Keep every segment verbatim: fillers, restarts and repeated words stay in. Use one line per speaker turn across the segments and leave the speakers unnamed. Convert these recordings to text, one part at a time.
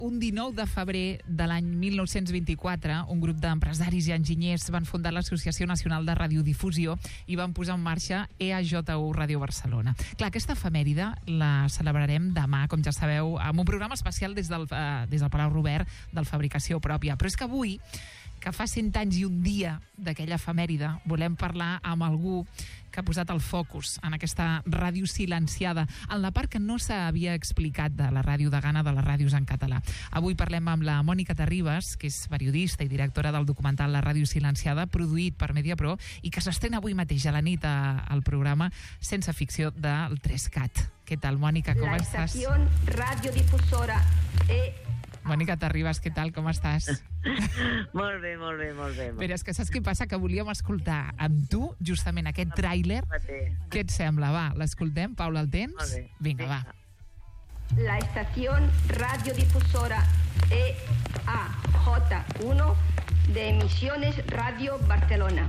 un dinou de febrer de l'any mil nou-cents vint-i-quatre, un grup d'empresaris i enginyers van fundar l'Associació Nacional de Radiodifusió i van posar en marxa E A J U Ràdio Barcelona. Clar, aquesta efemèride la celebrarem demà, com ja sabeu, amb un programa especial des del, eh, des del Palau Robert del Fabricació Pròpia. Però és que avui, que fa cent anys i un dia d'aquella efemèride, volem parlar amb algú que ha posat el focus en aquesta ràdio silenciada, en la part que no s'havia explicat de la ràdio de Gana, de les ràdios en català. Avui parlem amb la Mònica Terribas, que és periodista i directora del documental La Ràdio Silenciada, produït per Mediapro, i que s'estrena avui mateix a la nit a, al programa Sense Ficció del tres cat. Què tal, Mònica, com
la
estàs?
La estació radiodifusora E...
Mònica Terribas, què tal, com estàs?
Molt bé, molt bé, molt bé.
Però és que saps què passa? Que volíem escoltar amb tu justament aquest tràiler. Què et sembla? Va, l'escoltem? Paula, el tens?
Molt bé.
Vinga, va.
La estación radiodifusora E A J uno de Emisiones Radio Barcelona.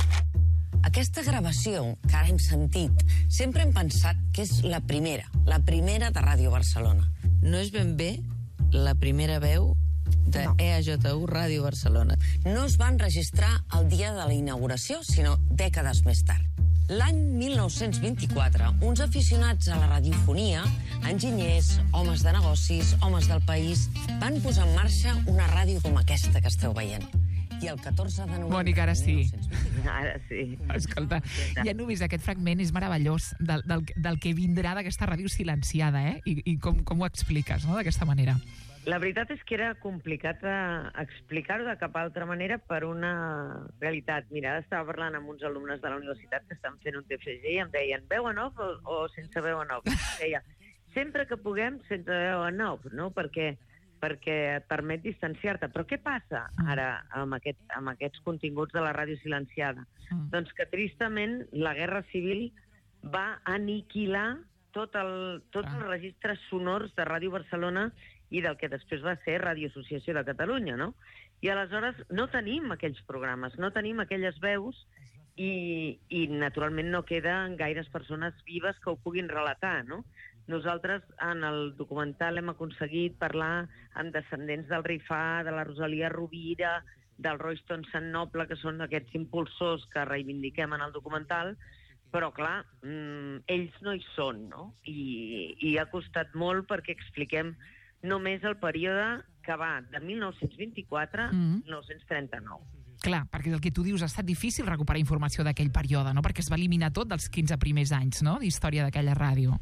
Aquesta gravació que ara hem sentit, sempre hem pensat que és la primera, la primera de Ràdio Barcelona. No és ben bé la primera veu de no. E A J U Ràdio Barcelona. No es van registrar el dia de la inauguració, sinó dècades més tard. L'any mil nou-cents vint-i-quatre, uns aficionats a la radiofonia, enginyers, homes de negocis, homes del país, van posar en marxa una ràdio com aquesta que esteu veient. I el catorze de novembre...
Mònica, ara sí.
Ara sí.
Escolta, ja només aquest fragment és meravellós del, del, del que vindrà d'aquesta ràdio silenciada, eh? I, i com, com ho expliques, no?, d'aquesta manera.
La veritat és que era complicat explicar-ho de cap altra manera per una realitat. Mira, estava parlant amb uns alumnes de la universitat que estan fent un T F G i em deien veu en off o, o sense veu en off. Deia, sempre que puguem sense veu en off, no?, perquè perquè et permet distanciar-te. Però què passa ara amb, aquest, amb aquests continguts de la ràdio silenciada? Mm. Doncs que tristament la Guerra Civil va aniquilar tot el, tots ah. els registres sonors de Ràdio Barcelona i del que després va ser Ràdio Associació de Catalunya, no? I aleshores no tenim aquells programes, no tenim aquelles veus i, i naturalment no queden gaires persones vives que ho puguin relatar, no? Nosaltres en el documental hem aconseguit parlar amb descendents del Rifà, de la Rosalia Rovira, del Royston Sant Noble, que són aquests impulsors que reivindiquem en el documental, però clar, mmm, ells no hi són, no? I, i ha costat molt perquè expliquem només el període que va de mil nou-cents vint-i-quatre a mm-hmm. mil nou-cents trenta-nou.
Clar, perquè el que tu dius, ha estat difícil recuperar informació d'aquell període, no? Perquè es va eliminar tot dels quinze primers anys, no?, d'història d'aquella ràdio.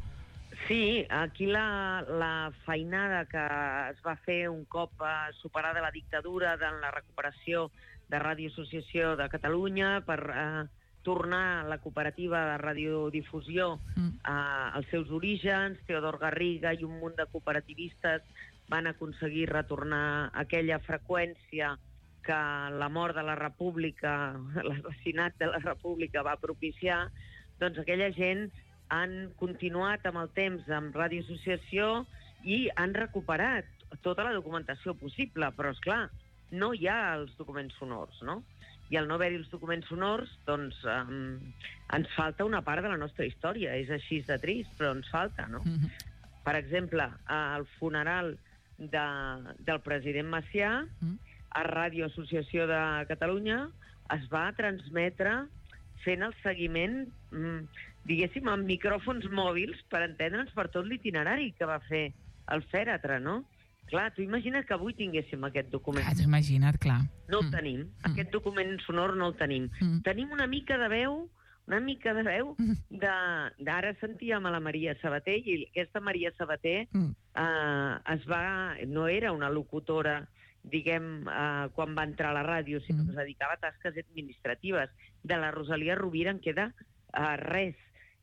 Sí, aquí la, la feinada que es va fer un cop eh, superada la dictadura de la recuperació de Ràdio Associació de Catalunya per eh, tornar la cooperativa de radiodifusió mm. eh, als seus orígens. Teodor Garriga i un munt de cooperativistes van aconseguir retornar aquella freqüència que la mort de la República, l'assassinat de la República va propiciar. Doncs aquella gent han continuat amb el temps amb Ràdio Associació i han recuperat tota la documentació possible, però, esclar, no hi ha els documents sonors, no? I al no haver-hi els documents sonors, doncs, um, ens falta una part de la nostra història. És així de trist, però ens falta, no? Mm-hmm. Per exemple, al funeral de, del president Macià, mm. a Ràdio Associació de Catalunya, es va transmetre fent el seguiment, diguéssim, amb micròfons mòbils per entendre'ns per tot l'itinerari que va fer el fèretre, no? Clar, tu imagina't que avui tinguéssim aquest document.
Clar, t'ho imagina't, clar.
No el
mm.
tenim.
Mm.
Aquest document sonor no el tenim. Mm. Tenim una mica de veu, una mica de veu, de, d'ara sentíem a la Maria Sabater, i aquesta Maria Sabater mm. eh, es va, no era una locutora, diguem, eh, quan va entrar a la ràdio, sinó que es dedicava a tasques administratives. De la Rosalia Rovira en queda eh, res.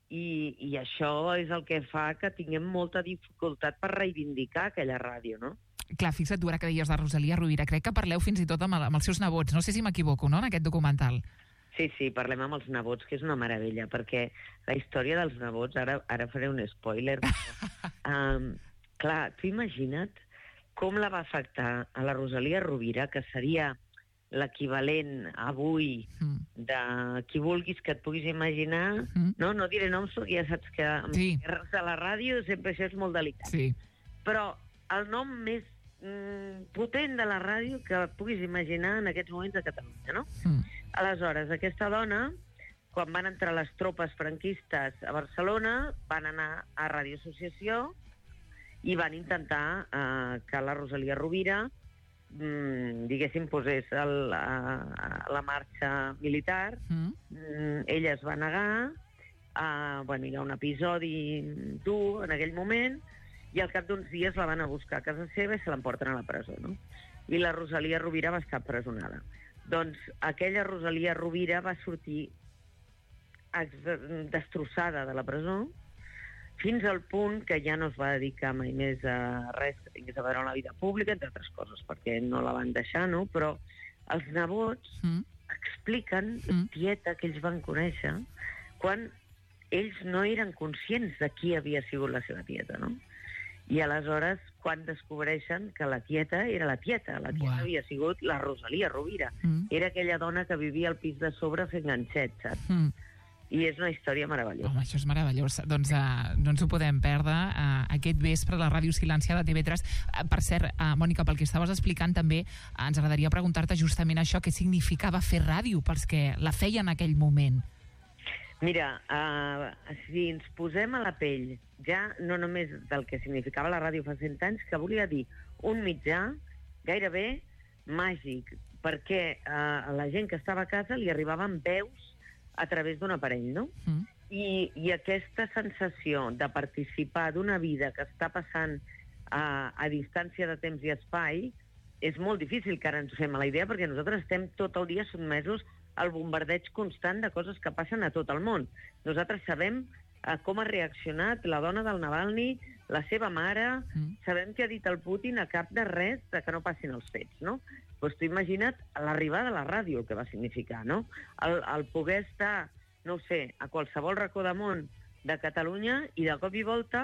I, I això és el que fa que tinguem molta dificultat per reivindicar aquella ràdio, no?
Clar, fixa't tu ara que deies de Rosalia Rovira. Crec que parleu fins i tot amb, el, amb els seus nebots. No sé si m'equivoco, no?, en aquest documental.
Sí, sí, parlem amb els nebots, que és una meravella, perquè la història dels nebots, ara, ara faré un spoiler, um, clar, tu imagina't com la va afectar a la Rosalia Rovira, que seria l'equivalent avui mm. de qui vulguis que et puguis imaginar, mm. no? No diré noms perquè ja saps que amb sí. guerres de la ràdio sempre això és molt delicat.
Sí.
Però el nom més mm, potent de la ràdio que puguis imaginar en aquests moments a Catalunya, no?
Mm.
Aleshores, aquesta dona, quan van entrar les tropes franquistes a Barcelona, van anar a Ràdio Associació i van intentar eh, que la Rosalia Rovira, mm, diguéssim, posés el, a, a la marxa militar.
Mm.
Mm, ella es va negar, eh, bueno, hi ha un episodi dur en aquell moment, i al cap d'uns dies la van a buscar a casa seva i se l'emporten a la presó, no? I la Rosalia Rovira va estar presonada. Doncs aquella Rosalia Rovira va sortir destrossada de la presó fins al punt que ja no es va dedicar mai més a res que tingués a veure amb la vida pública, entre altres coses, perquè no la van deixar, no? Però els nebots mm. expliquen la mm. tieta que ells van conèixer quan ells no eren conscients de qui havia sigut la seva tieta, no? I aleshores, quan descobreixen que la tieta era la tieta, la tieta wow. havia sigut la Rosalia Rovira. Mm. Era aquella dona que vivia al pis de sobre fent ganxets, saps? Mm. I és una història meravellosa.
Home, això és meravellós. Doncs uh, no ens ho podem perdre uh, aquest vespre a la Ràdio Silenciada de T V tres. Uh, per cert, uh, Mònica, pel que estaves explicant també, uh, ens agradaria preguntar-te justament això, què significava fer ràdio pels que la feien en aquell moment.
Mira, uh, si ens posem a la pell ja no només del que significava la ràdio fa cent anys, que volia dir un mitjà gairebé màgic, perquè uh, a la gent que estava a casa li arribaven veus a través d'un aparell, no? Mm. I, I aquesta sensació de participar d'una vida que està passant a, a distància de temps i espai és molt difícil que ara ens fem a la idea, perquè nosaltres estem tot el dia sotmesos al bombardeig constant de coses que passen a tot el món. Nosaltres sabem eh, com ha reaccionat la dona del Navalny, la seva mare, mm. sabem què ha dit el Putin a cap de res de que no passin els fets, no? Doncs tu imagina't l'arribada a la ràdio, el que va significar, no? El, el poder estar, no ho sé, a qualsevol racó de món de Catalunya i de cop i volta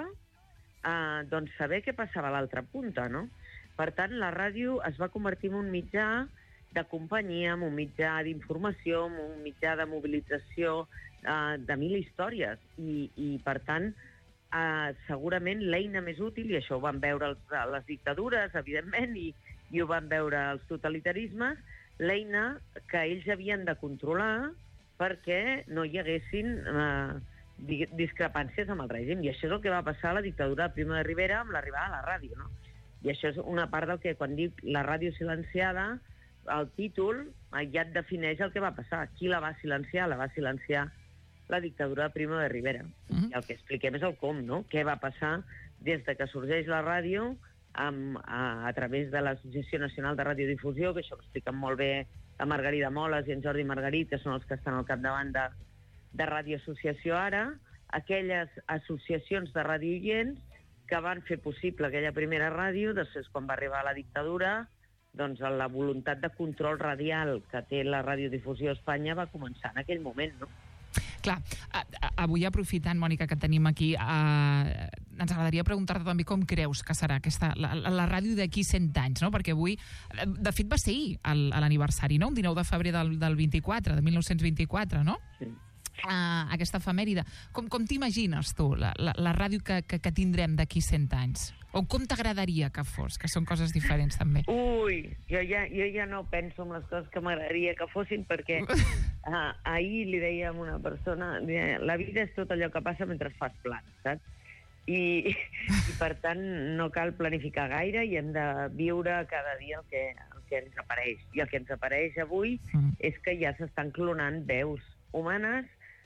eh, doncs saber què passava a l'altra punta, no? Per tant, la ràdio es va convertir en un mitjà de companyia, en un mitjà d'informació, en un mitjà de mobilització, eh, de mil històries. I, i per tant, eh, segurament l'eina més útil, i això ho van veure els, les dictadures, evidentment, i, i ho van veure els totalitarismes, l'eina que ells havien de controlar perquè no hi haguessin eh, discrepàncies amb el règim. I això és el que va passar a la dictadura de Primo de Rivera amb l'arribada a la ràdio, no? I això és una part del que, quan dic la ràdio silenciada, el títol ja et defineix el que va passar. Qui la va silenciar? La va silenciar la dictadura de Primo de Rivera. Mm-hmm. I el que expliquem és el com, no? Què va passar des de que sorgeix la ràdio amb, a, a través de l'Associació Nacional de Radiodifusió, que això ho expliquen molt bé la Margarida Moles i en Jordi Margarit, que són els que estan al capdavant de, de Ràdio Associació ara, aquelles associacions de radiooients que van fer possible aquella primera ràdio. Després, quan va arribar la dictadura, doncs la voluntat de control radial que té la radiodifusió a Espanya va començar en aquell moment, no?
Clar, avui aprofitant, Mònica, que tenim aquí, eh, ens agradaria preguntar-te també com creus que serà aquesta, la, la ràdio d'aquí cent anys, no? Perquè avui, de fet va ser ahir l'aniversari, no? Un dinou de febrer del, del vint-i-quatre, de mil nou-cents vint-i-quatre, no? Sí. Uh, aquesta efemèride. Com, com t'imagines tu la, la, la ràdio que, que, que tindrem d'aquí cent anys? O com t'agradaria que fos? Que són coses diferents també.
Ui, jo ja, jo ja no penso en les coses que m'agradaria que fossin, perquè uh, ahir li deia a una persona, deia, la vida és tot allò que passa mentre fas plans, saps? I, i per tant no cal planificar gaire i hem de viure cada dia el que, el que ens apareix. I el que ens apareix avui mm. és que ja s'estan clonant veus humanes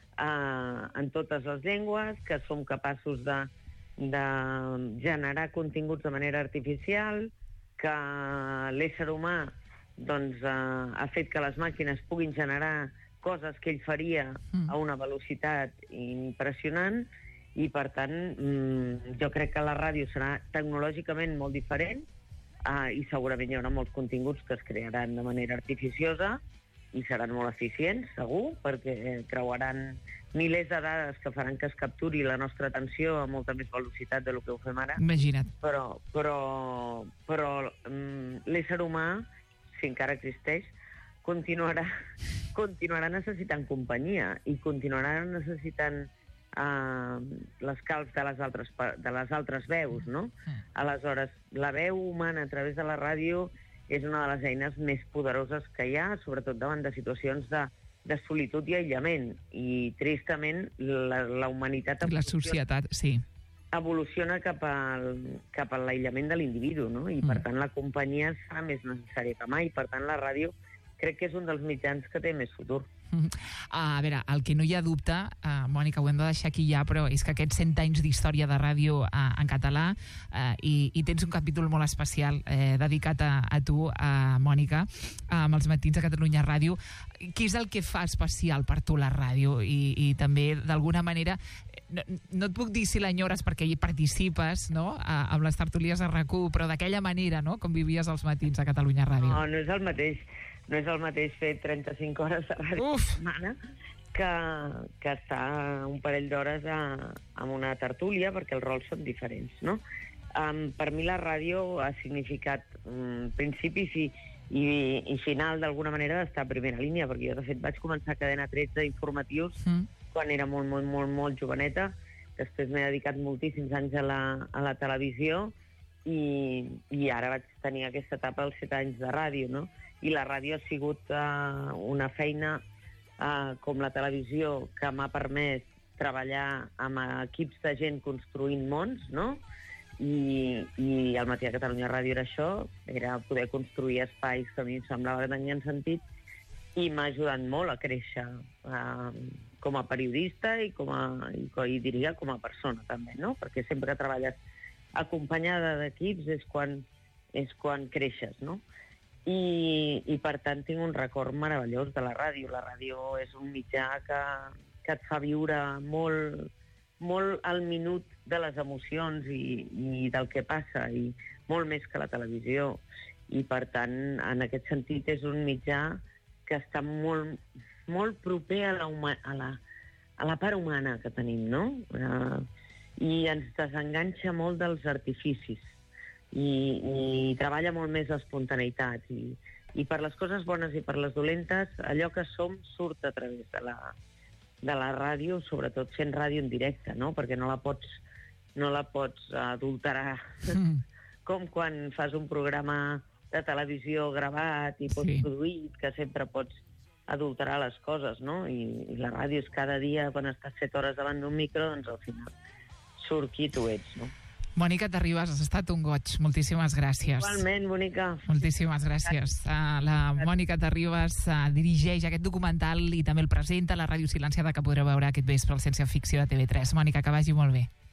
Uh, en totes les llengües, que som capaços de, de generar continguts de manera artificial, que l'ésser humà doncs, uh, ha fet que les màquines puguin generar coses que ell faria mm. a una velocitat impressionant, i per tant mm, jo crec que la ràdio serà tecnològicament molt diferent, uh, i segurament hi haurà molts continguts que es crearan de manera artificiosa i seran molt eficients, segur, perquè creuaran milers de dades que faran que es capturi la nostra atenció a molta més velocitat del que ho fem ara.
Imagina't.
Però, però, però mm, l'ésser humà, si encara existeix, continuarà, continuarà necessitant companyia i continuarà necessitant uh, l'escalf de, les altres, de les altres veus, no? Aleshores, la veu humana a través de la ràdio és una de les eines més poderoses que hi ha, sobretot davant de situacions de, de solitud i aïllament. I, tristament, la, la humanitat...
La societat, sí.
evoluciona cap al, cap a l'aïllament de l'individu, no? I, per tant, la companyia es fa més necessària que mai. Per tant, la ràdio crec que és un dels mitjans que té més futur.
Uh, a veure, el que no hi ha dubte, uh, Mònica, ho hem de deixar aquí ja, però és que aquests cent anys d'història de ràdio uh, en català, uh, i, i tens un capítol molt especial eh, dedicat a, a tu, uh, Mònica, uh, amb els matins de Catalunya Ràdio. Què és el que fa especial per tu la ràdio? I, i també, d'alguna manera, no, no et puc dir si l'enyores perquè hi participes, no?, uh, amb les tertúlies de RAC u, però d'aquella manera, no?, com vivies els matins a Catalunya Ràdio.
No, no és el mateix. No és el mateix fer trenta-cinc hores de ràdio
Uf.
per setmana que, que estar un parell d'hores en una tertúlia, perquè els rols són diferents, no? Um, per mi la ràdio ha significat um, principi i, i, i final, d'alguna manera, d'estar a primera línia, perquè jo, de fet, vaig començar a Cadena tretze informatius mm. quan era molt, molt, molt, molt joveneta. Després m'he dedicat moltíssims anys a la, a la televisió i, i ara vaig tenir aquesta etapa dels set anys de ràdio, no? I la ràdio ha sigut uh, una feina uh, com la televisió que m'ha permès treballar amb equips de gent construint mons, no? I, i el Matí a Catalunya Ràdio era això, era poder construir espais que a mi em semblava que tenien sentit, i m'ha ajudat molt a créixer uh, com a periodista i, com a, i, i diria com a persona també, no? Perquè sempre que treballes acompanyada d'equips és quan, és quan creixes, no? I, i per tant tinc un record meravellós de la ràdio. La ràdio és un mitjà que, que et fa viure molt, molt al minut de les emocions i, i del que passa, i molt més que la televisió. I per tant, en aquest sentit, és un mitjà que està molt, molt proper a la, huma, a, la, a la part humana que tenim, no? Uh, I ens desenganxa molt dels artificis. I, i treballa molt més l'espontaneïtat i, i per les coses bones i per les dolentes allò que som surt a través de la, de la ràdio, sobretot fent ràdio en directe, no? Perquè no la pots, no la pots adulterar mm. com quan fas un programa de televisió gravat i pots sí. produït, que sempre pots adulterar les coses, no? I, i la ràdio és cada dia, quan estàs set hores davant d'un micro, doncs al final surt qui tu ets, no?
Mònica Terribas, has estat un goig. Moltíssimes gràcies.
Igualment, bonica.
Moltíssimes gràcies. Uh, la Mònica Terribas uh, dirigeix aquest documental i també el presenta a la Ràdio Silenciada, que podreu veure aquest vespre al Ciència Ficció de T V tres. Mònica, que vagi molt bé.